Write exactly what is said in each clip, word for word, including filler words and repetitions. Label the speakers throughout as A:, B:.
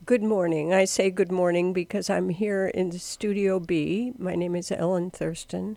A: Good morning. I say good morning because I'm here in Studio B. My name is Ellen Thurston,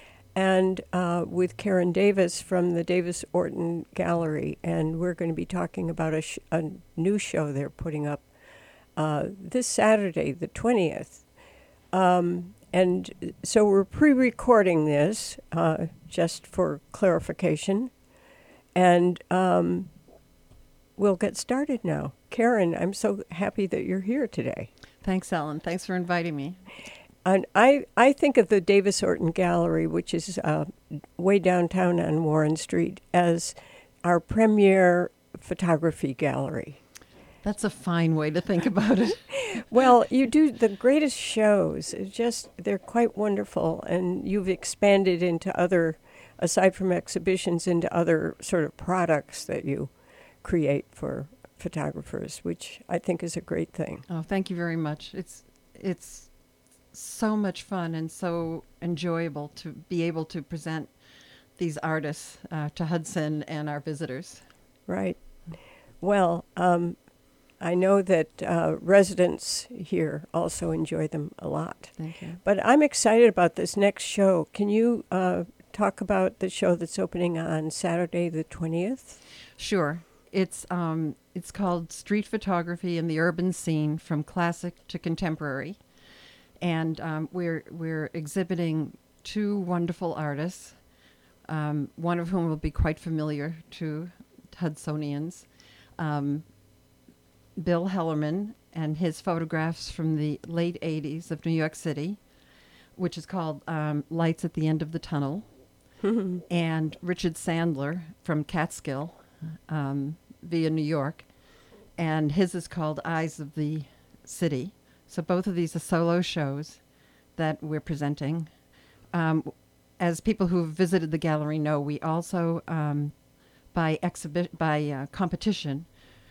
A: and uh, with Karen Davis from the Davis Orton Gallery, and we're going to be talking about a, sh- a new show they're putting up uh, this Saturday, the twentieth. Um, and so we're pre-recording this, uh, just for clarification, and um, we'll get started now. Karen, I'm so happy that you're here today.
B: Thanks, Ellen. Thanks for inviting me.
A: And I, I think of the Davis Orton Gallery, which is uh, way downtown on Warren Street, as our premier photography gallery.
B: That's a fine way to think about it.
A: Well, you do the greatest shows. It's just, they're quite wonderful. And you've expanded into other, aside from exhibitions, into other sort of products that you create for photographers, which I think is a great thing.
B: Oh, thank you very much. It's it's so much fun and so enjoyable to be able to present these artists uh, to Hudson and our visitors.
A: Right. Well, um, I know that uh, residents here also enjoy them a lot.
B: Thank you.
A: But I'm excited about this next show. Can you uh, talk about the show that's opening on Saturday the twentieth?
B: Sure. It's um it's called Street Photography in the Urban Scene from Classic to Contemporary, and um, we're we're exhibiting two wonderful artists, um, one of whom will be quite familiar to Hudsonians, um, Bill Hellerman and his photographs from the late eighties of New York City, which is called um, Lights at the End of the Tunnel, and Richard Sandler from Catskill. Um, via New York, and his is called Eyes of the City. So both of these are solo shows that we're presenting. Um, as people who have visited the gallery know, we also, um, by exhibi- by uh, competition,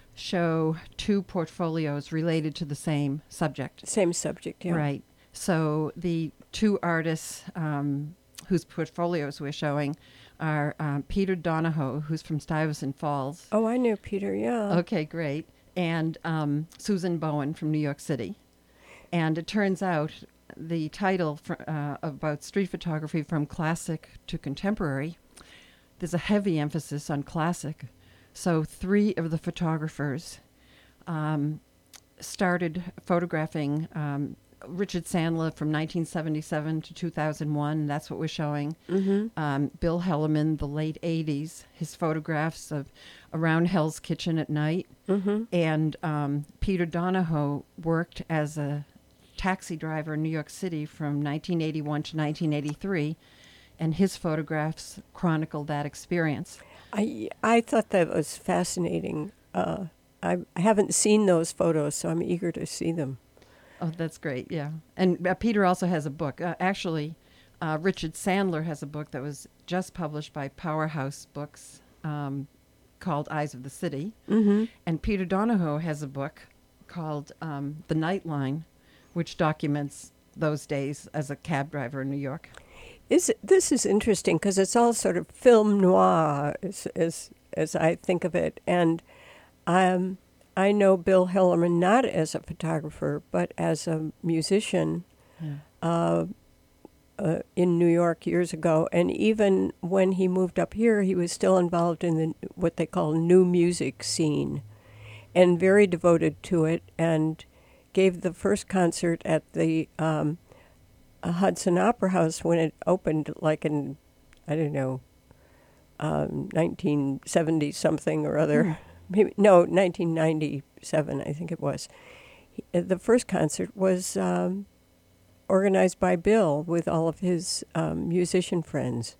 B: show two portfolios related to the same subject.
A: Same subject, yeah.
B: Right. So the two artists um, whose portfolios we're showing are um, Peter Donahoe, who's from Stuyvesant Falls.
A: Oh, I knew Peter, yeah.
B: Okay, great. And um, Susan Bowen from New York City. And it turns out the title fr- uh, about street photography from classic to contemporary, there's a heavy emphasis on classic. So three of the photographers um, started photographing um, Richard Sandler from nineteen seventy-seven to two thousand one. That's what we're showing.
A: Mm-hmm.
B: Um, Bill Hellerman, the late eighties, his photographs of around Hell's Kitchen at night.
A: Mm-hmm.
B: And um, Peter Donahoe worked as a taxi driver in New York City from nineteen eighty-one to nineteen eighty-three, and his photographs chronicle that experience.
A: I, I thought that was fascinating. Uh, I, I haven't seen those photos, so I'm eager to see them.
B: Oh, that's great, yeah. And uh, Peter also has a book. Uh, actually, uh, Richard Sandler has a book that was just published by Powerhouse Books um, called Eyes of the City.
A: Mm-hmm.
B: And Peter Donahoe has a book called um, The Nightline, which documents those days as a cab driver in New York.
A: Is it, this is interesting because it's all sort of film noir, as, as, as I think of it. And um. I know Bill Hellerman not as a photographer, but as a musician
B: Yeah.
A: uh, uh, in New York years ago. And even when he moved up here, he was still involved in the what they call new music scene and very devoted to it, and gave the first concert at the um, uh, Hudson Opera House when it opened, like in, I don't know, um, nineteen seventy something or other.
B: Mm.
A: Maybe, no, nineteen ninety-seven, I think it was. He, uh, the first concert was um, organized by Bill with all of his um, musician friends.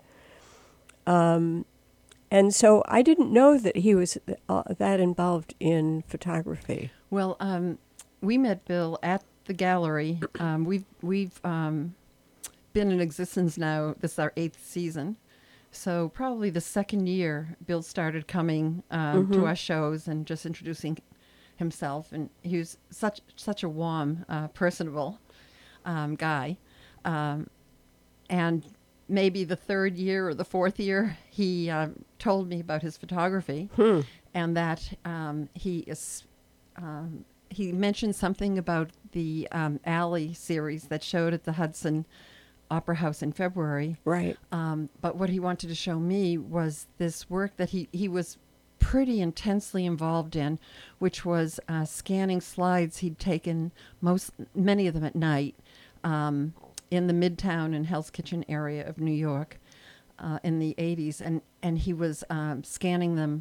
A: Um, and so I didn't know that he was uh, that involved in photography.
B: Well, um, we met Bill at the gallery. Um, we've we've um, been in existence now. This is our eighth season. So probably the second year, Bill started coming um,
A: Mm-hmm.
B: to our shows and just introducing himself. And he was such such a warm, uh, personable um, guy. Um, and maybe the third year or the fourth year, he um, told me about his photography
A: Hmm.
B: and that um, he is um, he mentioned something about the um, Alley series that showed at the Hudson Opera House in February.
A: Right.
B: Um, but what he wanted to show me was this work that he, he was pretty intensely involved in, which was uh, scanning slides he'd taken, most many of them at night, um, in the Midtown and Hell's Kitchen area of New York uh, in the eighties. And, and he was um, scanning them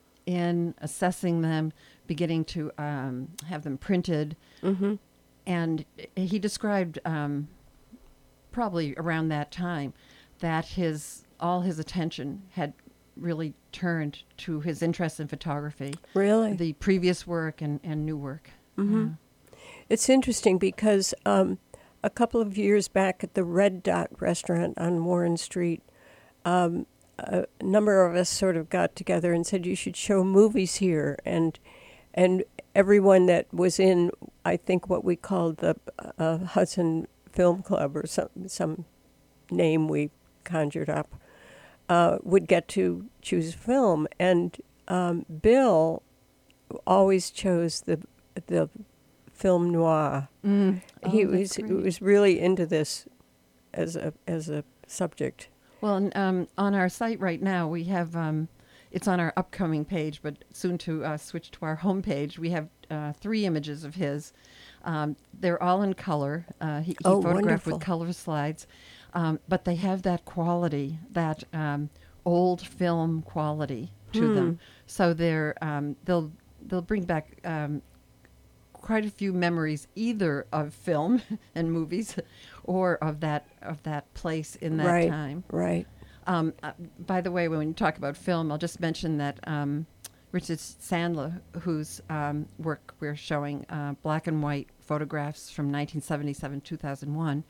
B: in, assessing them, beginning to um, have them printed.
A: Mm-hmm.
B: And he described, um, probably around that time, that his all his attention had really turned to his interest in photography.
A: Really?
B: The previous work and, and new work.
A: Mm-hmm.
B: Yeah.
A: It's interesting because um, a couple of years back at the Red Dot restaurant on Warren Street, um, a number of us sort of got together and said, you should show movies here. And and everyone that was in, I think, what we called the uh, Hudson Film Club or some, some name we conjured up, uh, would get to choose a film. And um, Bill always chose the the film noir.
B: Mm.
A: He
B: Oh, that's
A: was
B: great.
A: was really into this as a as a subject.
B: Well, and, um, on our site right now, we have, um, it's on our upcoming page, but soon to uh, switch to our homepage. We have uh, three images of his. Um, they're all in color. Uh, he, he
A: Oh,
B: photographed
A: wonderful.
B: with color slides, um, but they have that quality, that um, old film quality to
A: Hmm.
B: them. So they're um, they'll they'll bring back um, quite a few memories, either of film and movies, or of that of that place in that
A: Right.
B: time.
A: Right.
B: Um, uh, by the way, when you talk about film, I'll just mention that um, Richard Sandler, whose um, work we're showing, uh, black and white photographs from nineteen seventy-seven two thousand one,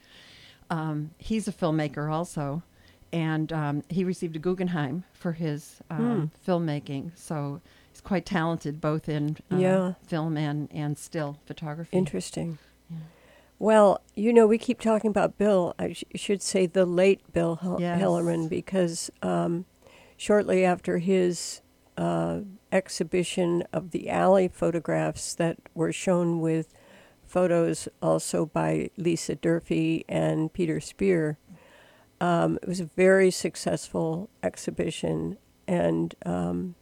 B: um, he's a filmmaker also, and um, he received a Guggenheim for his um, filmmaking. So he's quite talented, both in uh,
A: Yeah.
B: film and, and still photography.
A: Interesting.
B: Yeah.
A: Well, you know, we keep talking about Bill. I sh- should say the late Bill Hel-
B: Yes.
A: Hellerman, because um, shortly after his uh, exhibition of the Alley photographs that were shown with photos also by Lisa Durfee and Peter Spear, um, it was a very successful exhibition, and um,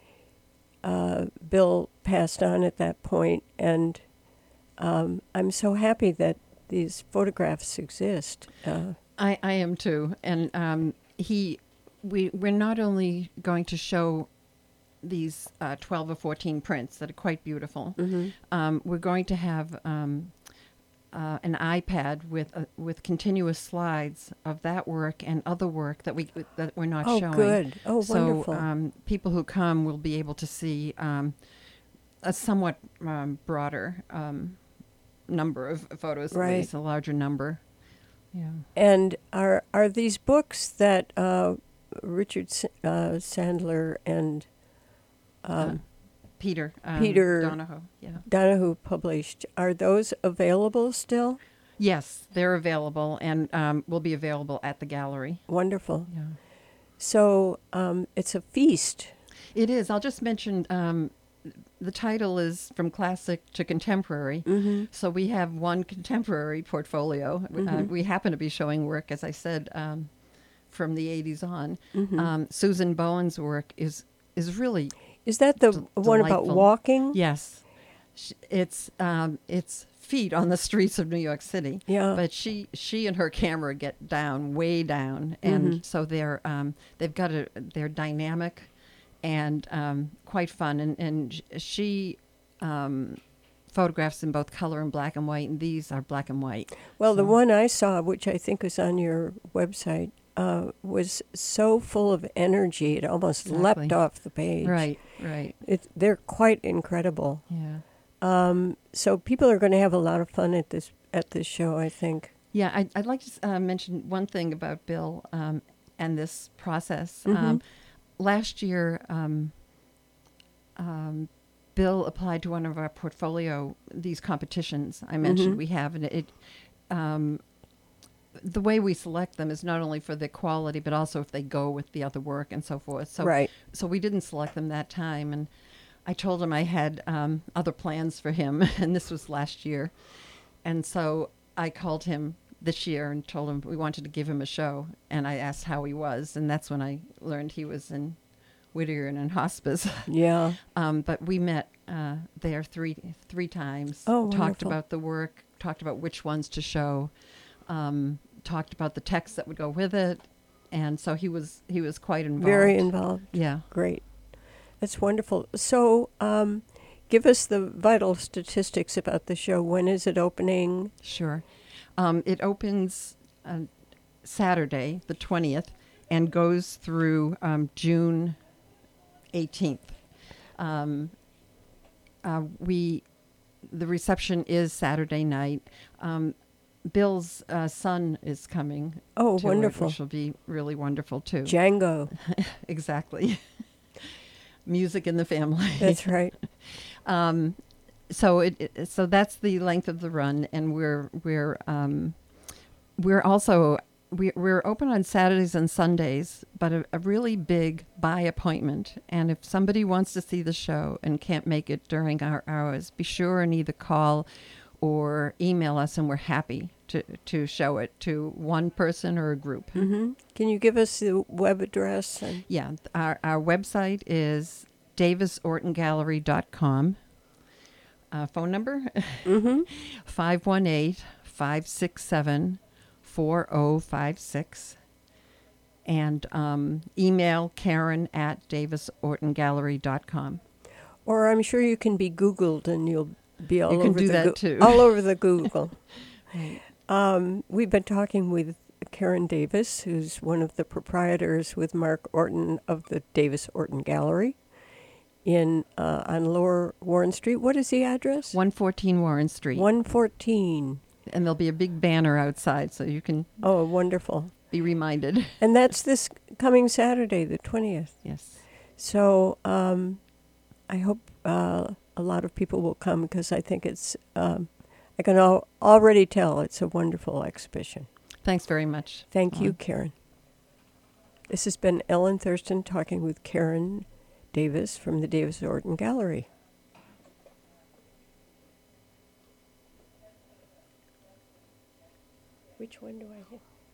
A: uh, Bill passed on at that point, and Um, I'm so happy that these photographs exist. Uh,
B: I, I am too, and um, he, we we're not only going to show these uh, twelve or fourteen prints that are quite beautiful.
A: mhm.
B: Um, we're going to have um, uh, an iPad with uh, with continuous slides of that work and other work that we that we're not
A: Oh,
B: showing.
A: good. Oh,
B: so
A: wonderful.
B: um, people who come will be able to see um, a somewhat um, broader um, number of photos, at
A: Right.
B: least a larger number. Yeah.
A: And are are these books that uh, Richard S- uh, Sandler and um,
B: Uh, Peter. Um,
A: Peter-
B: Donahoe. Yeah.
A: Donahue published, are those available still?
B: Yes, they're available and um, will be available at the gallery.
A: Wonderful.
B: Yeah.
A: So um, it's a feast.
B: It is. I'll just mention um, the title is From Classic to Contemporary.
A: Mm-hmm.
B: So we have one contemporary portfolio. Uh,
A: Mhm.
B: we happen to be showing work, as I said, um, from the eighties on.
A: Mhm.
B: Um, Susan Bowen's work is is really
A: Is that the
B: d-
A: one about
B: delightful.
A: walking?
B: yes. Sh- It's um, it's feet on the streets of New York City.
A: Yeah.
B: But she she and her camera get down, way down, and
A: Mhm.
B: so they're um, they've got a they're dynamic and um, quite fun. And and sh- she um, photographs in both color and black and white, and these are black and white.
A: Well, the
B: So-
A: one I saw, which I think was on your website, uh, was so full of energy it almost
B: Exactly.
A: leapt off the page.
B: Right, right,
A: It, they're quite incredible.
B: yeah,
A: Um, so people are going to have a lot of fun at this at this show, I think.
B: yeah. I, I'd like to s- uh, mention one thing about Bill um, and this process.
A: Mhm.
B: Um, last year, um, um, Bill applied to one of our portfolio, these competitions I mentioned
A: Mhm.
B: we have, and it, um, the way we select them is not only for their quality, but also if they go with the other work and so forth. So,
A: Right.
B: so we didn't select them that time, and I told him I had um, other plans for him, and this was last year. And so I called him this year and told him we wanted to give him a show. And I asked how he was, and that's when I learned he was in Whittier and in hospice.
A: Yeah.
B: um, but we met uh, there three three times.
A: Oh,
B: talked
A: wonderful.
B: about the work, talked about which ones to show, um, talked about the text that would go with it, and so he was he was quite involved.
A: Very involved.
B: Yeah.
A: Great. That's wonderful. So, um, give us the vital statistics about the show. When is it opening?
B: Sure. Um, it opens uh, Saturday, the twentieth, and goes through um, June eighteenth. Um, uh, we, the reception is Saturday night. Um, Bill's uh, son is coming.
A: Oh,
B: to it,
A: wonderful.
B: which will be really wonderful too.
A: Django.
B: Exactly. Music in the family.
A: That's right.
B: Um, so it, it so that's the length of the run, and we're we're um, we're also we, we're open on Saturdays and Sundays, but a, a really big by appointment. And if somebody wants to see the show and can't make it during our hours, be sure and either call or email us, and we're happy to to show it to one person or a group.
A: Mm-hmm. Can you give us the web address? And
B: Yeah, th- our, our website is davis orton gallery dot com. Uh, phone number,
A: mm-hmm.
B: five one eight, five six seven, four oh five six. And um, email Karen at davis orton gallery dot com.
A: Or I'm sure you can be Googled and you'll be all
B: You can
A: over
B: do
A: the
B: that
A: Goo-
B: too.
A: all over the Google.
B: Right.
A: Um, we've been talking with Karen Davis, who's one of the proprietors with Mark Orton of the Davis Orton Gallery in uh, on Lower Warren Street. What is the address?
B: one fourteen Warren Street.
A: one fourteen.
B: And there'll be a big banner outside so you can
A: Oh, wonderful.
B: be reminded.
A: And that's this coming Saturday, the twentieth.
B: Yes.
A: So um, I hope uh, a lot of people will come because I think it's, um, I can al- already tell it's a wonderful exhibition.
B: Thanks very much.
A: Thank you,
B: Ellen.
A: Karen. This has been Ellen Thurston talking with Karen Davis from the Davis Orton Gallery. Which one do I hit?